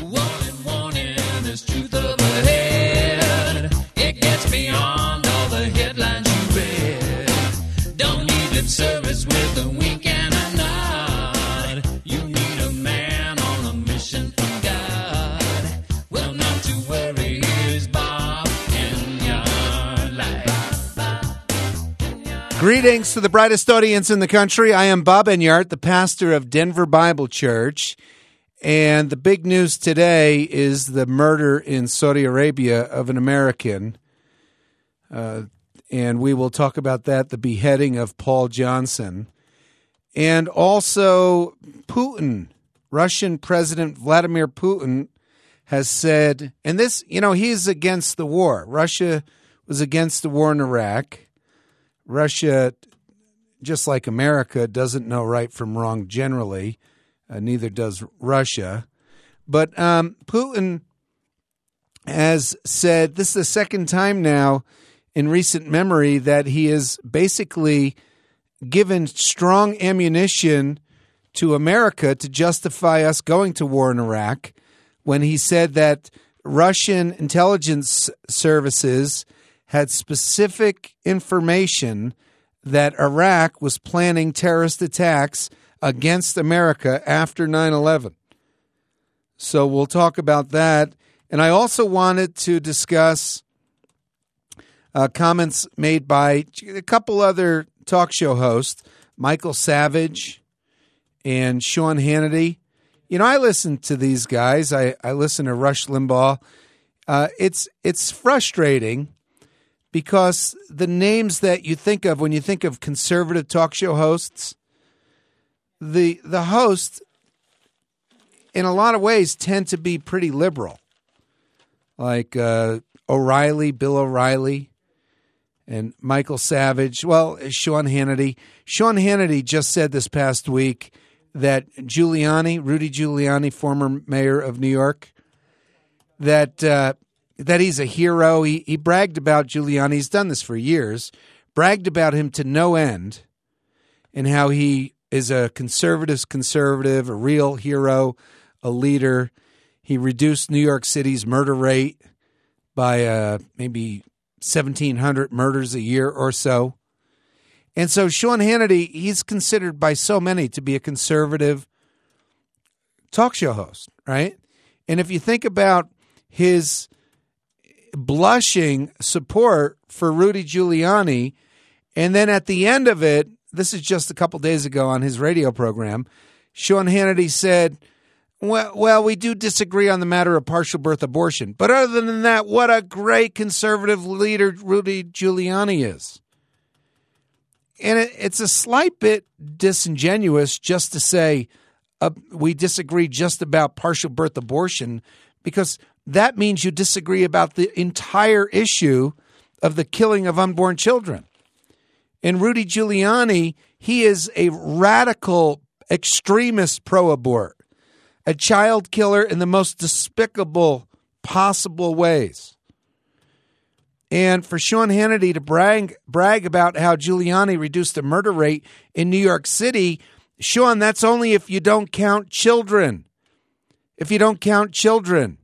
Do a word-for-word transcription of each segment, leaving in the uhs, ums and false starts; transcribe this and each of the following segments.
Warning, warning, there's truth up ahead. It gets beyond all the headlines you read. Don't need lip service with a wink and a nod. You need a man on a mission from God. Well, not to worry, here's Bob Enyart. Greetings to the brightest audience in the country. I am Bob Enyart, the pastor of Denver Bible Church. And the big news today is the murder in Saudi Arabia of an American. Uh, and we will talk about that, the beheading of Paul Johnson. And also Putin, Russian President Vladimir Putin has said, and this, you know, he's against the war. Russia was against the war in Iraq. Russia, just like America, doesn't know right from wrong generally. Uh, neither does Russia. But um, Putin has said, this is the second time now in recent memory that he has basically given strong ammunition to America to justify us going to war in Iraq, when he said that Russian intelligence services had specific information that Iraq was planning terrorist attacks against America after nine eleven. So we'll talk about that. And I also wanted to discuss uh, comments made by a couple other talk show hosts, Michael Savage and Sean Hannity. You know, I listen to these guys. I, I listen to Rush Limbaugh. Uh, it's it's frustrating because the names that you think of when you think of conservative talk show hosts, the the hosts, in a lot of ways, tend to be pretty liberal. Like uh, O'Reilly, Bill O'Reilly, and Michael Savage. Well, Sean Hannity. Sean Hannity just said this past week that Giuliani, Rudy Giuliani, former mayor of New York, that uh, that he's a hero. He, he bragged about Giuliani. He's done this for years. Bragged about him to no end, and how he is a conservative's conservative, a real hero, a leader. He reduced New York City's murder rate by uh, maybe seventeen hundred murders a year or so. And so Sean Hannity, he's considered by so many to be a conservative talk show host, right? And if you think about his blushing support for Rudy Giuliani, and then at the end of it, this is just a couple days ago on his radio program, Sean Hannity said, well, well, we do disagree on the matter of partial birth abortion. But other than that, what a great conservative leader Rudy Giuliani is. And it, it's a slight bit disingenuous just to say uh, we disagree just about partial birth abortion, because that means you disagree about the entire issue of the killing of unborn children. And Rudy Giuliani, he is a radical extremist pro-abort, a child killer in the most despicable possible ways. And for Sean Hannity to brag, brag about how Giuliani reduced the murder rate in New York City, Sean, that's only if you don't count children. If you don't count children.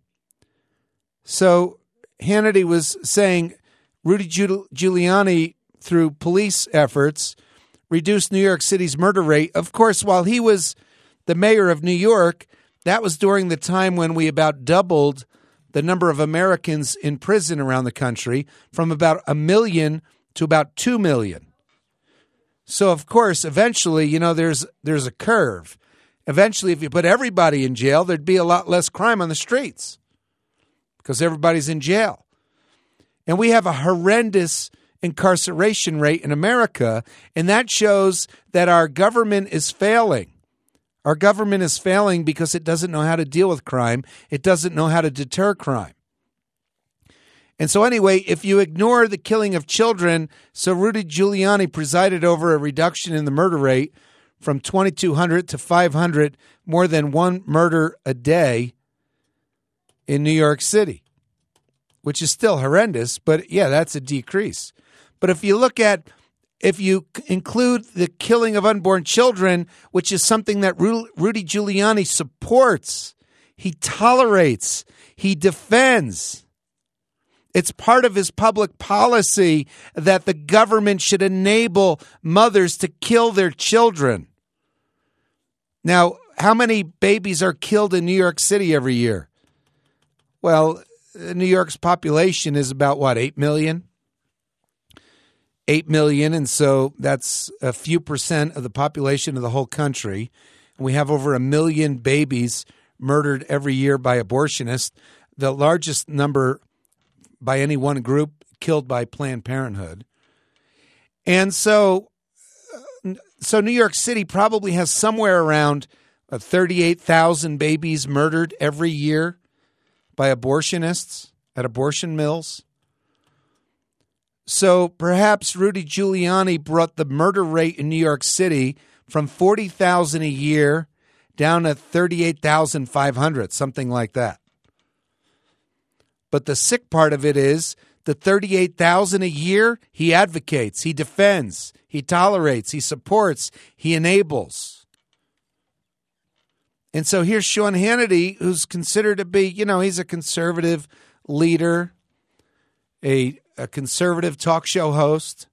So Hannity was saying Rudy Giuliani, through police efforts, reduced New York City's murder rate. Of course, while he was the mayor of New York, that was during the time when we about doubled the number of Americans in prison around the country from about a million to about two million. So, of course, eventually, you know, there's there's a curve. Eventually, if you put everybody in jail, there'd be a lot less crime on the streets because everybody's in jail. And we have a horrendous incarceration rate in America, and that shows that our government is failing. Our government is failing because it doesn't know how to deal with crime. It doesn't know how to deter crime. And so anyway, if you ignore the killing of children, so Rudy Giuliani presided over a reduction in the murder rate from twenty-two hundred to five hundred, more than one murder a day in New York City, which is still horrendous, but yeah, that's a decrease. But if you look at If you include the killing of unborn children, which is something that Rudy Giuliani supports, He tolerates. He defends. It's part of his public policy that the government should enable mothers to kill their children. Now, how many babies are killed in New York City every year? Well, New York's population is about, what, eight million? eight million, and so that's a few percent of the population of the whole country. And we have over a million babies murdered every year by abortionists, the largest number by any one group killed by Planned Parenthood. And so so New York City probably has somewhere around thirty-eight thousand babies murdered every year by abortionists at abortion mills. So perhaps Rudy Giuliani brought the murder rate in New York City from forty thousand a year down to thirty-eight thousand five hundred, something like that. But the sick part of it is the thirty-eight thousand a year, he advocates, he defends, he tolerates, he supports, he enables. And so here's Sean Hannity, who's considered to be, you know, he's a conservative leader, a, a conservative talk show host.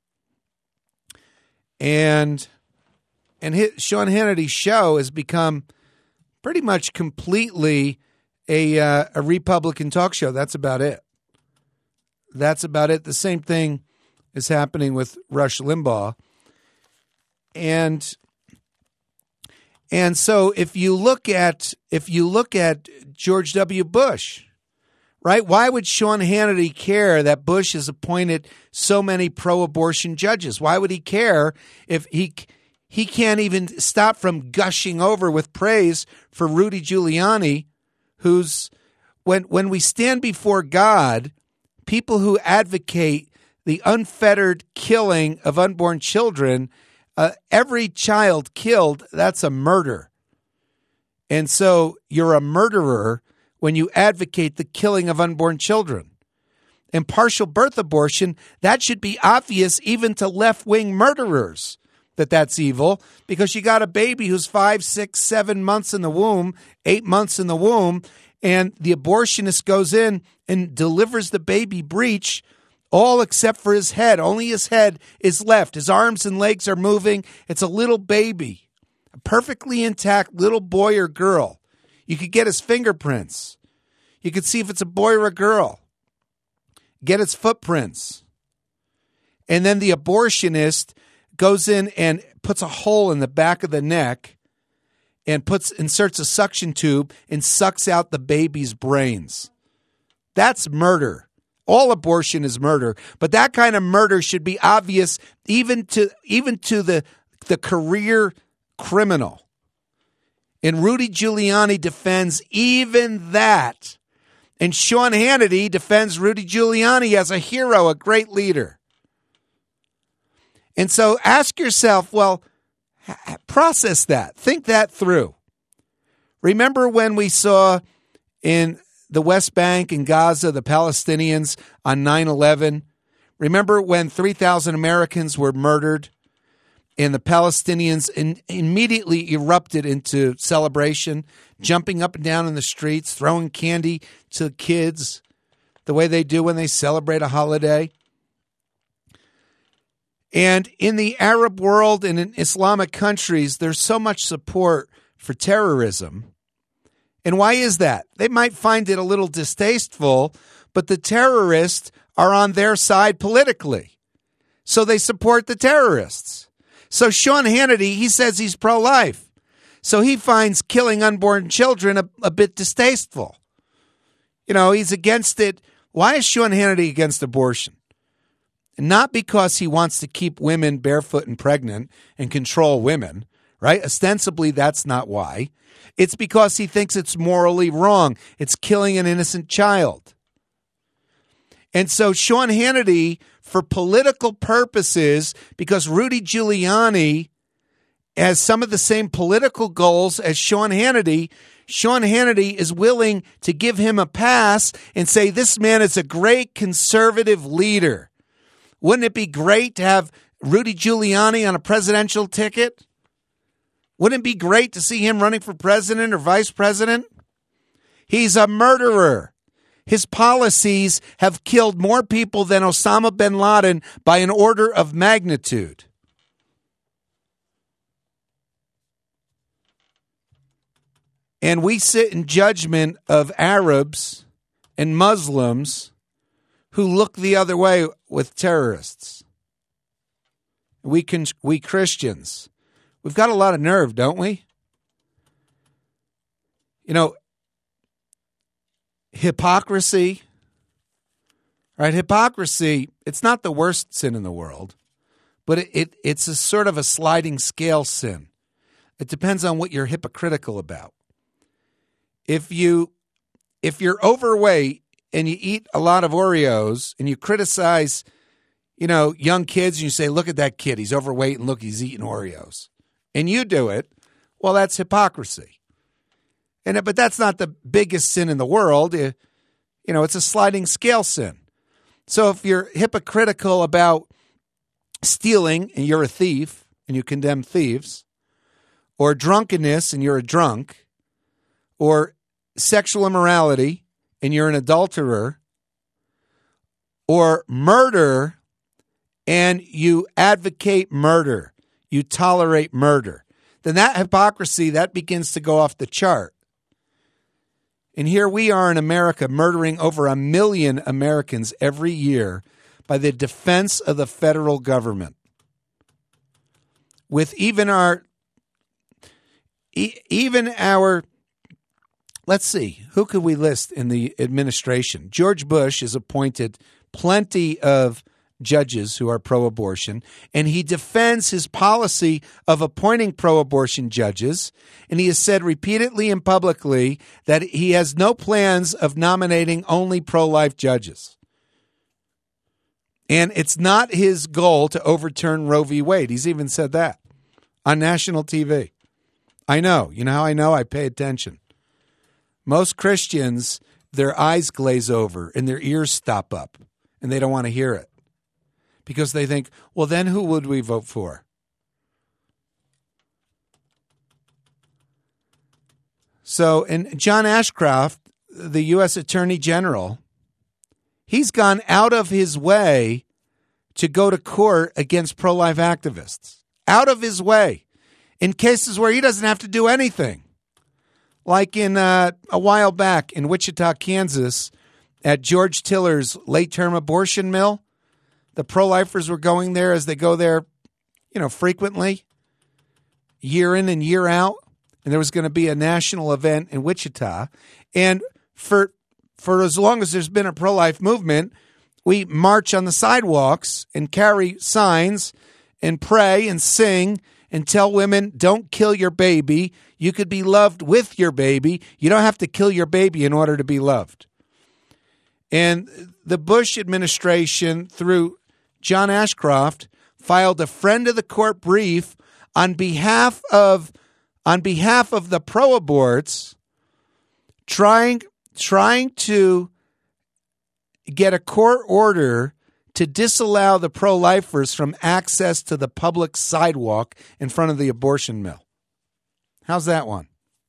And and his, Sean Hannity's show has become pretty much completely a uh, a Republican talk show. That's about it. That's about it. The same thing is happening with Rush Limbaugh. And and so if you look at if you look at George W. Bush, right? Why would Sean Hannity care that Bush has appointed so many pro-abortion judges? Why would he care if he he can't even stop from gushing over with praise for Rudy Giuliani, who's when when we stand before God, people who advocate the unfettered killing of unborn children, uh, every child killed, that's a murder. And so you're a murderer when you advocate the killing of unborn children. And partial birth abortion, that should be obvious even to left-wing murderers that that's evil, because you got a baby who's five, six, seven months in the womb, eight months in the womb, and the abortionist goes in and delivers the baby breech, all except for his head. Only his head is left. His arms and legs are moving. It's a little baby, a perfectly intact little boy or girl. You could get his fingerprints. You could see if it's a boy or a girl. Get its footprints. And then the abortionist goes in and puts a hole in the back of the neck and puts inserts a suction tube and sucks out the baby's brains. That's murder. All abortion is murder, but that kind of murder should be obvious even to even to the the career criminal. And Rudy Giuliani defends even that. And Sean Hannity defends Rudy Giuliani as a hero, a great leader. And so ask yourself, well, process that. Think that through. Remember when we saw in the West Bank and Gaza, the Palestinians on nine eleven? Remember when three thousand Americans were murdered and the Palestinians in, immediately erupted into celebration, jumping up and down in the streets, throwing candy to kids the way they do when they celebrate a holiday? And in the Arab world and in Islamic countries, there's so much support for terrorism. And why is that? They might find it a little distasteful, but the terrorists are on their side politically. So they support the terrorists. So Sean Hannity, he says he's pro-life. So he finds killing unborn children a, a bit distasteful. You know, he's against it. Why is Sean Hannity against abortion? Not because he wants to keep women barefoot and pregnant and control women, right? Ostensibly, that's not why. It's because he thinks it's morally wrong. It's killing an innocent child. And so Sean Hannity, for political purposes, because Rudy Giuliani has some of the same political goals as Sean Hannity, Sean Hannity is willing to give him a pass and say, this man is a great conservative leader. Wouldn't it be great to have Rudy Giuliani on a presidential ticket? Wouldn't it be great to see him running for president or vice president? He's a murderer. His policies have killed more people than Osama bin Laden by an order of magnitude. And we sit in judgment of Arabs and Muslims who look the other way with terrorists. We can, we Christians, we've got a lot of nerve, don't we? You know, hypocrisy, right? Hypocrisy, it's not the worst sin in the world, but it, it it's a sort of a sliding scale sin. It depends on what you're hypocritical about. If you if you're overweight and you eat a lot of Oreos and you criticize, you know, young kids and you say, look at that kid, he's overweight and look, he's eating Oreos. And you do it, well, that's hypocrisy. And but that's not the biggest sin in the world. You know, it's a sliding scale sin. So if you're hypocritical about stealing and you're a thief and you condemn thieves, or drunkenness and you're a drunk, or sexual immorality and you're an adulterer, or murder and you advocate murder, you tolerate murder, then that hypocrisy, that begins to go off the chart. And here we are in America murdering over a million Americans every year by the defense of the federal government. With even our, e- even our, let's see, who could we list in the administration? George Bush has appointed plenty of judges who are pro-abortion, and he defends his policy of appointing pro-abortion judges, and he has said repeatedly and publicly that he has no plans of nominating only pro-life judges. And it's not his goal to overturn Roe v. Wade. He's even said that on national T V. I know. You know how I know? I pay attention. Most Christians, their eyes glaze over and their ears stop up, and they don't want to hear it. Because they think, well, then who would we vote for? So, and John Ashcroft, the U S Attorney General, he's gone out of his way to go to court against pro-life activists. Out of his way. In cases where he doesn't have to do anything. Like in uh, a while back in Wichita, Kansas, at George Tiller's late-term abortion mill. The pro-lifers were going there as they go there, you know, frequently, year in and year out. And there was going to be a national event in Wichita. And for for as long as there's been a pro-life movement, we march on the sidewalks and carry signs and pray and sing and tell women, don't kill your baby. You could be loved with your baby. You don't have to kill your baby in order to be loved. And the Bush administration, through John Ashcroft, filed a friend of the court brief on behalf of on behalf of the pro-aborts, trying trying to get a court order to disallow the pro-lifers from access to the public sidewalk in front of the abortion mill. How's that one?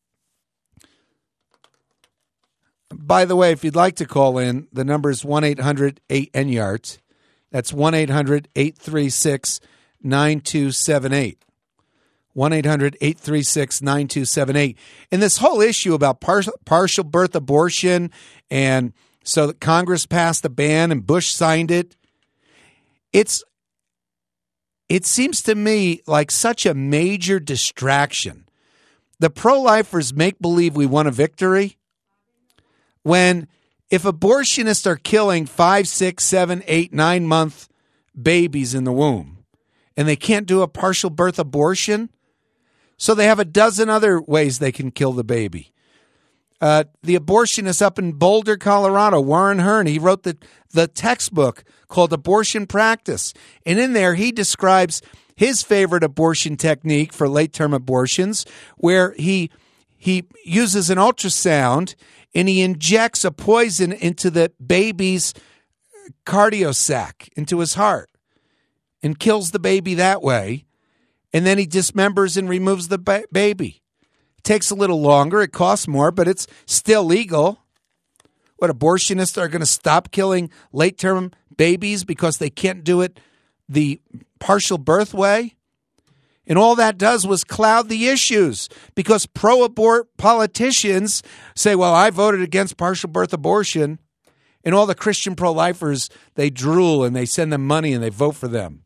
By the way, if you'd like to call in, the number is one eight hundred eight N Y A R T. That's one eight hundred eight three six nine two seven eight. one eight hundred eight three six nine two seven eight. And this whole issue about partial, partial birth abortion, and so that Congress passed a ban and Bush signed it, it's it seems to me like such a major distraction. The pro-lifers make believe we won a victory when if abortionists are killing five, six, seven, eight, nine month babies in the womb and they can't do a partial birth abortion, so they have a dozen other ways they can kill the baby. Uh, the abortionist up in Boulder, Colorado, Warren Hearn, he wrote the, the textbook called Abortion Practice. And in there, he describes his favorite abortion technique for late-term abortions, where he he uses an ultrasound and he injects a poison into the baby's cardio sac, into his heart, and kills the baby that way. And then he dismembers and removes the ba- baby. Takes a little longer. It costs more, but it's still legal. What, abortionists are going to stop killing late-term babies because they can't do it the partial birth way? And all that does was cloud the issues because pro-abort politicians say, well, I voted against partial birth abortion. And all the Christian pro-lifers, they drool and they send them money and they vote for them.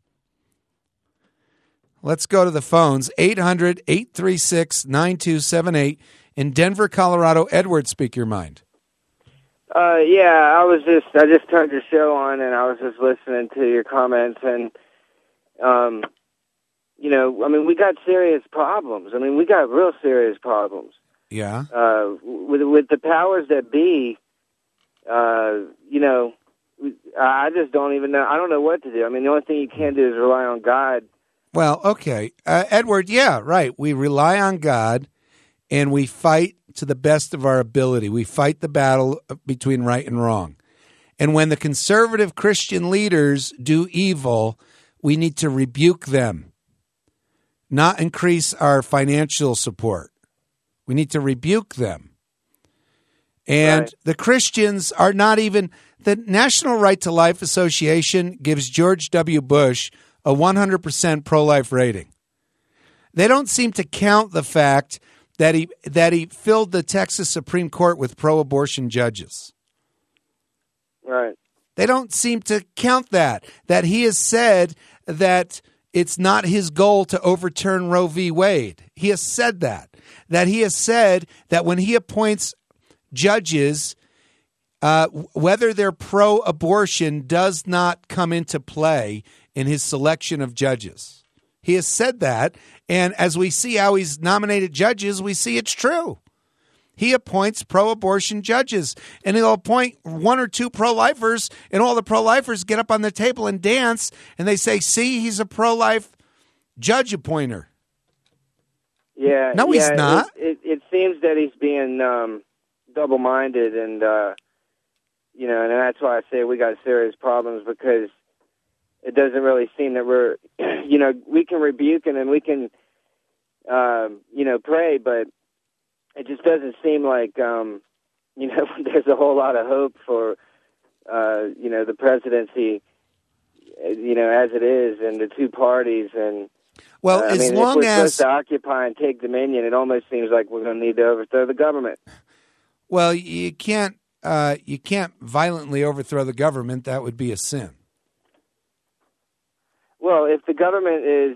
Let's go to the phones. eight hundred, eight three six, nine two seven eight. In Denver, Colorado, Edward, speak your mind. Uh, yeah, I was just, I just turned your show on and I was just listening to your comments and, um, you know, I mean, we got serious problems. I mean, we got real serious problems. Yeah. Uh, with, with the powers that be, uh, you know, I just don't even know. I don't know what to do. I mean, the only thing you can do is rely on God. Well, okay. Uh, Edward, yeah, right. We rely on God and we fight to the best of our ability. We fight the battle between right and wrong. And when the conservative Christian leaders do evil, we need to rebuke them, not increase our financial support. We need to rebuke them. And right. The Christians are not even, the National Right to Life Association gives George W. Bush a one hundred percent pro-life rating. They don't seem to count the fact that he that he filled the Texas Supreme Court with pro-abortion judges. Right. They don't seem to count that, that he has said that it's not his goal to overturn Roe v. Wade. He has said that, that he has said that when he appoints judges, uh, whether they're pro-abortion does not come into play in his selection of judges. He has said that, and as we see how he's nominated judges, we see it's true. He appoints pro-abortion judges, and he'll appoint one or two pro-lifers, and all the pro-lifers get up on the table and dance, and they say, see, he's a pro-life judge appointer. Yeah. No, yeah, he's not. It, it, it seems that he's being um, double-minded, and, uh, you know, and that's why I say we got serious problems, because it doesn't really seem that we're, you know, we can rebuke him and we can, um, you know, pray, but it just doesn't seem like, um, you know, there's a whole lot of hope for, uh, you know, the presidency, you know, as it is, and the two parties. And, well, uh, I as mean, long if we're as supposed to occupy and take dominion, it almost seems like we're going to need to overthrow the government. Well, you can't, uh, you can't violently overthrow the government. That would be a sin. Well, if the government is,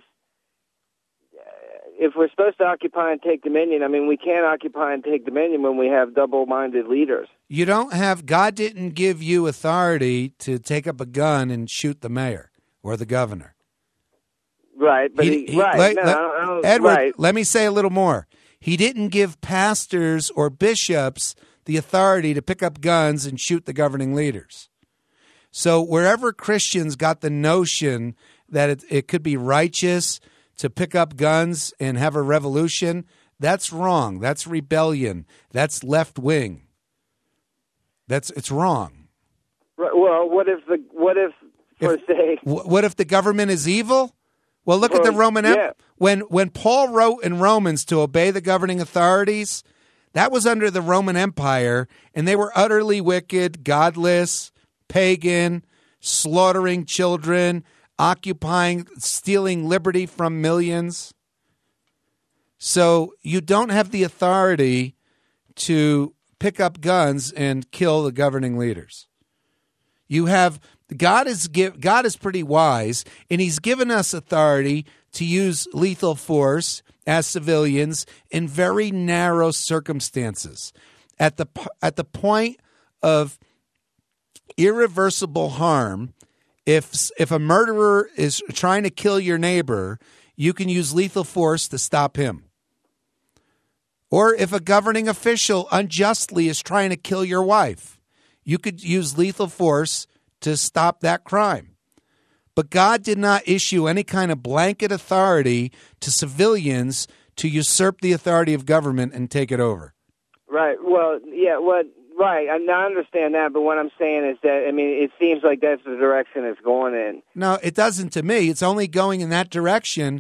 if we're supposed to occupy and take dominion, I mean, we can't occupy and take dominion when we have double-minded leaders. You don't have, God didn't give you authority to take up a gun and shoot the mayor or the governor. Right, but He- he, he- right, let- no, let- I don't, I don't, Edward, right. let me say a little more. He didn't give pastors or bishops the authority to pick up guns and shoot the governing leaders. So wherever Christians got the notion that it, it could be righteous to pick up guns and have a revolution, that's wrong. That's rebellion. That's left wing. That's it's wrong. Right, well, what if the what if, for If- say, Wh- What if the government is evil? Well, look at the Well, Roman Empire. yeah. When when Paul wrote in Romans to obey the governing authorities, that was under the Roman Empire, and they were utterly wicked, godless, pagan, slaughtering children, occupying, stealing liberty from millions. So you don't have the authority to pick up guns and kill the governing leaders. You have God is give God is pretty wise, and He's given us authority to use lethal force as civilians in very narrow circumstances. At the at the point of irreversible harm, if if a murderer is trying to kill your neighbor, you can use lethal force to stop him. Or if a governing official unjustly is trying to kill your wife, you could use lethal force to stop that crime. But God did not issue any kind of blanket authority to civilians to usurp the authority of government and take it over. right? Well, yeah, what, right? I, I understand that, but what I'm saying is that I mean, it seems like that's the direction it's going in. No, it doesn't to me. It's only going in that direction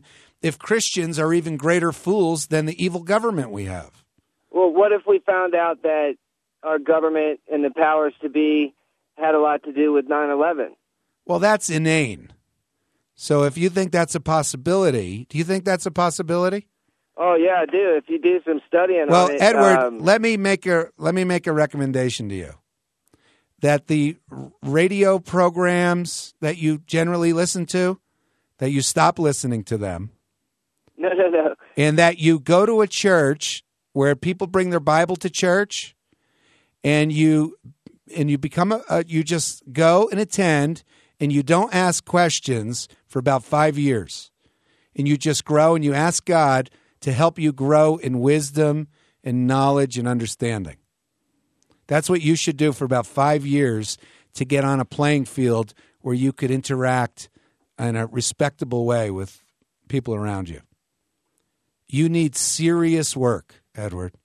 if Christians are even greater fools than the evil government we have? Well, what if we found out that our government and the powers to be had a lot to do with nine eleven? Well, that's inane. So if you think that's a possibility, do you think that's a possibility? Oh, yeah, I do. If you do some studying well, on it. Well, Edward, um, let me make a let me make a recommendation to you. That the radio programs that you generally listen to, that you stop listening to them. No, no, no. And that you go to a church where people bring their Bible to church, and you and you become a, a you just go and attend, and you don't ask questions for about five years, and you just grow and you ask God to help you grow in wisdom and knowledge and understanding. That's what you should do for about five years to get on a playing field where you could interact in a respectable way with people around you. You need serious work, Edward.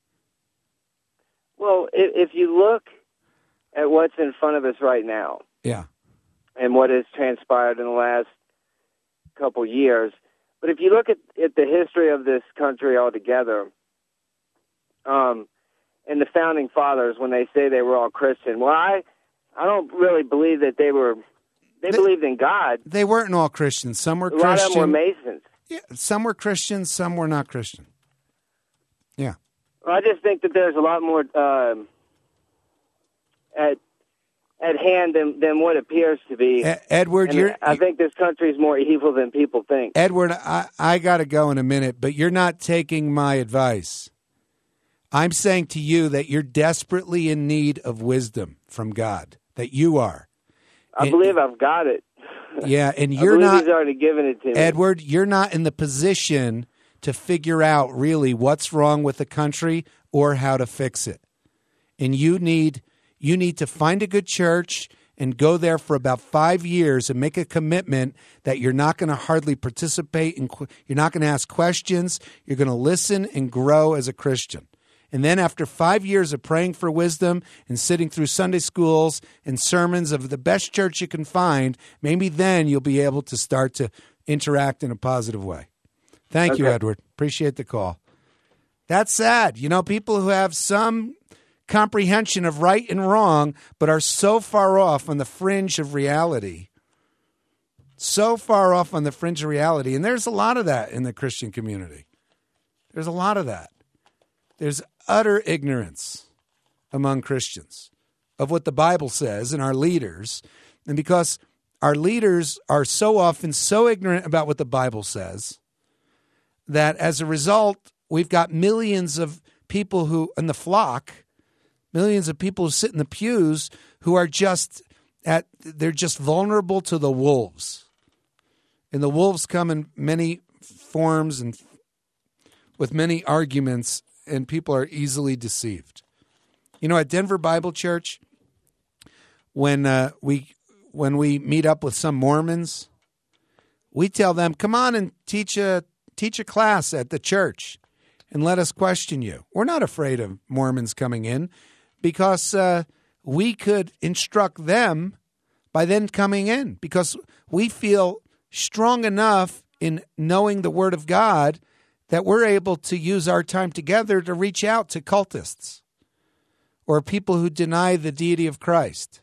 Well, if, if you look at what's in front of us right now, yeah, and what has transpired in the last couple years, but if you look at, at the history of this country altogether, um, and the founding fathers, when they say they were all Christian, well, I, I don't really believe that they were. They, they believed in God. They weren't all Christians. Some were a lot Christian. of them were Masons. Yeah, some were Christian. Some were not Christian. Yeah. Well, I just think that there's a lot more um, at at hand than, than what appears to be. E- Edward, and you're. I think this country is more evil than people think. Edward, I, I got to go in a minute, but you're not taking my advice. I'm saying to you that you're desperately in need of wisdom from God, that you are. I and, believe I've got it. Yeah, and I you're believe not. He's already given it to me. Edward, you're not in the position to figure out really what's wrong with the country or how to fix it. And you need you need to find a good church and go there for about five years and make a commitment that you're not going to hardly participate in, you're not going to ask questions, you're going to listen and grow as a Christian. And then after five years of praying for wisdom and sitting through Sunday schools and sermons of the best church you can find, maybe then you'll be able to start to interact in a positive way. Thank okay. you, Edward. Appreciate the call. That's sad. You know, people who have some comprehension of right and wrong, but are so far off on the fringe of reality, so far off on the fringe of reality. And there's a lot of that in the Christian community. There's a lot of that. There's utter ignorance among Christians of what the Bible says and our leaders. And because our leaders are so often so ignorant about what the Bible says that as a result, we've got millions of people who, in the flock, millions of people who sit in the pews who are just at, they're just vulnerable to the wolves. And the wolves come in many forms and with many arguments, and people are easily deceived. You know, at Denver Bible Church, when uh, we when we meet up with some Mormons, we tell them, "Come on and teach a teach a class at the church, and let us question you." We're not afraid of Mormons coming in because uh, we could instruct them by then coming in, because we feel strong enough in knowing the Word of God that we're able to use our time together to reach out to cultists or people who deny the deity of Christ,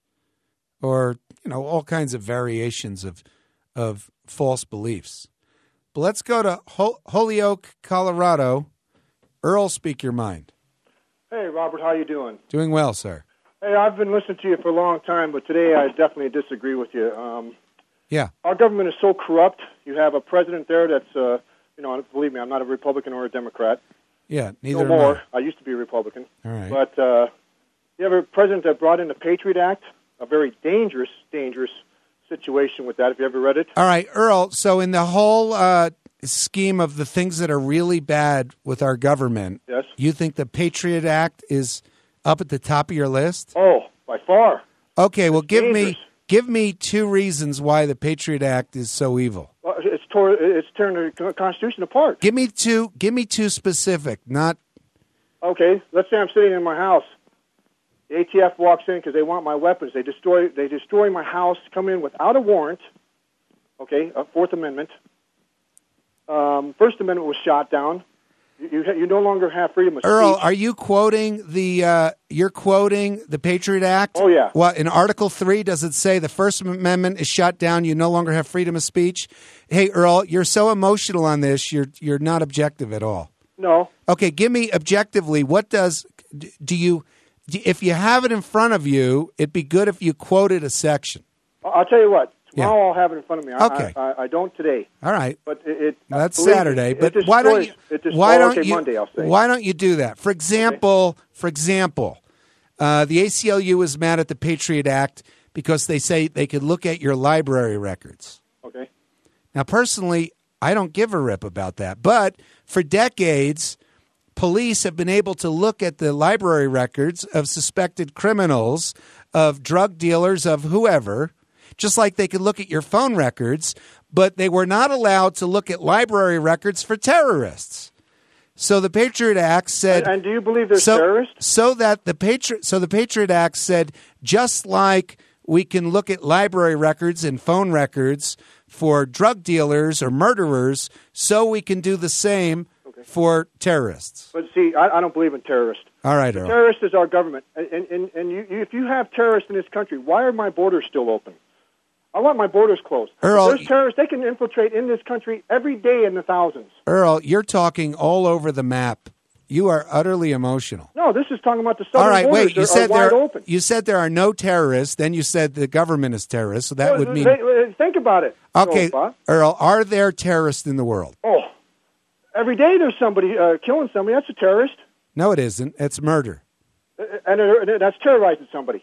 or, you know, all kinds of variations of of false beliefs. But let's go to Hol- Holyoke, Colorado. Earl, speak your mind. Hey, Robert, how you doing? Doing well, sir. Hey, I've been listening to you for a long time, but today I definitely disagree with you. Um, yeah. Our government is so corrupt. You have a president there that's... Uh, You know, believe me, I'm not a Republican or a Democrat. Yeah, neither no more. am I. I used to be a Republican. All right. But uh, you have a president that brought in the Patriot Act, a very dangerous, dangerous situation with that. Have you ever read it? All right, Earl, so in the whole uh, scheme of the things that are really bad with our government, yes, you think the Patriot Act is up at the top of your list? Oh, by far. Okay, well, it's give dangerous. me give me two reasons why the Patriot Act is so evil. Well, it's tore, it's tearing the Constitution apart. Give me two. Give me two specific. Not okay. Let's say I'm sitting in my house. The A T F walks in because they want my weapons. They destroy. They destroy my house. Come in without a warrant. Okay, a Fourth Amendment. Um, First Amendment was shot down. You, you, you no longer have freedom of Earl, speech. are you quoting the? Uh, you're quoting the Patriot Act. Oh, yeah. What in Article Three does it say? The First Amendment is shut down. You no longer have freedom of speech. Hey, Earl, you're so emotional on this. You're you're not objective at all. No. Okay, give me objectively. What does do you? If you have it in front of you, it'd be good if you quoted a section. I'll tell you what. Tomorrow Yeah. I'll have it in front of me. I, Okay. I, I, I don't today. All right. But it, it Well, that's believe me, Saturday, it but destroys, why don't you? It destroys, Why don't okay, you? Monday, I'll say. Why don't you do that? For example, for example, uh, the A C L U is mad at the Patriot Act because they say they could look at your library records. Okay. Now, personally, I don't give a rip about that, but for decades, police have been able to look at the library records of suspected criminals, of drug dealers, of whoever. Just like they could look at your phone records, but they were not allowed to look at library records for terrorists. So the Patriot Act said, And, and do you believe they're so, terrorists? So that the Patriot, so the Patriot Act said, just like we can look at library records and phone records for drug dealers or murderers, so we can do the same Okay. for terrorists. But see, I, I don't believe in terrorists. All right, Earl. Terrorists is our government. And, and, and, and you, if you have terrorists in this country, why are my borders still open? I want my borders closed. Earl, There's terrorists. They can infiltrate in this country every day in the thousands. Earl, you're talking all over the map. You are utterly emotional. No, this is talking about the southern All right, borders. wait. You are, said are wide there. open. You said there are no terrorists. Then you said the government is terrorist. So that Well, would mean. they- they- think about it. Okay, Bob. Earl. Are there terrorists in the world? Oh, every day there's somebody uh, killing somebody. That's a terrorist, No, it isn't. It's murder. Uh, and uh, that's terrorizing somebody.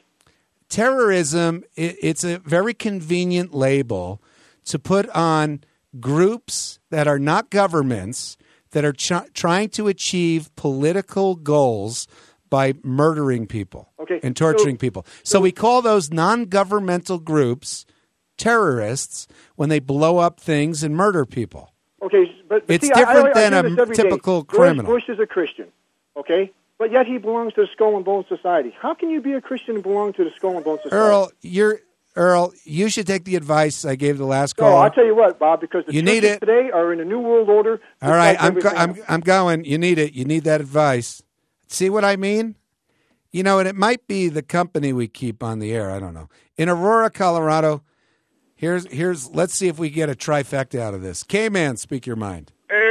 Terrorism. It, it's a very convenient label to put on groups that are not governments that are ch- trying to achieve political goals by murdering people Okay, and torturing so- people. So we call those non-governmental groups terrorists when they blow up things and murder people. Okay, but, but It's see, I- different I, I, than I a do this every day. typical George criminal. Bush is a Christian, okay, but yet he belongs to the Skull and Bones Society. How can you be a Christian and belong to the Skull and Bones Society? Earl, you're Earl. You should take the advice I gave the last No, caller. I'll tell you what, Bob, because the You need churches it. today are in a new world order. All just right, like I'm go- everything I'm else. I'm going. You need it. You need that advice. See what I mean? You know, and it might be the company we keep on the air. I don't know. In Aurora, Colorado, here's here's. Let's see if we get a trifecta out of this. K-Man, speak your mind.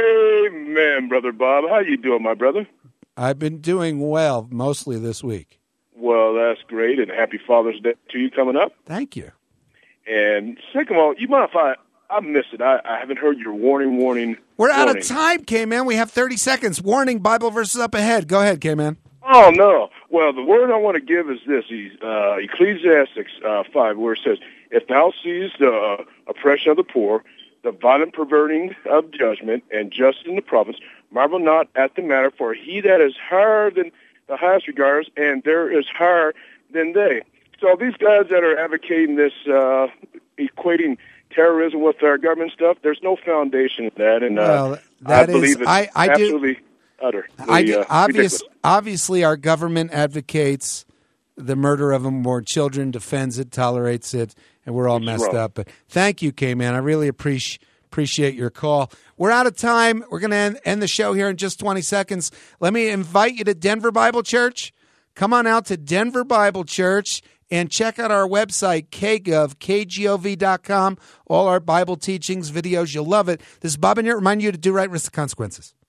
Amen, Brother Bob. How you doing, my brother? I've been doing well mostly this week. Well, that's great, and happy Father's Day to you coming up. Thank you. And second of all, you mind if I, I missed it? I, I haven't heard your warning, warning, We're out warning. of time, K-Man. We have thirty seconds. Warning, Bible verses up ahead. Go ahead, K-Man. Oh, no. Well, the word I want to give is this, uh, Ecclesiastes uh, five, where it says, if thou seest the uh, oppression of the poor, the violent perverting of judgment, and justice in the province, marvel not at the matter, for he that is higher than the highest regards, and there is higher than they. So these guys that are advocating this, uh, equating terrorism with our government stuff, there's no foundation in that, and uh, Well, I that is- believe it's I- I do- absolutely utter. I do, uh, obvious, ridiculous. obviously, our government advocates the murder of unborn children, defends it, tolerates it, and we're all It's messed wrong. up. But thank you, K-Man. I really appreciate appreciate your call. We're out of time. We're going to end, end the show here in just twenty seconds. Let me invite you to Denver Bible Church. Come on out to Denver Bible Church and check out our website, k gov, k gov dot com. All our Bible teachings, videos. You'll love it. This is Bob and Yurt. Remind you to do right, risk the consequences.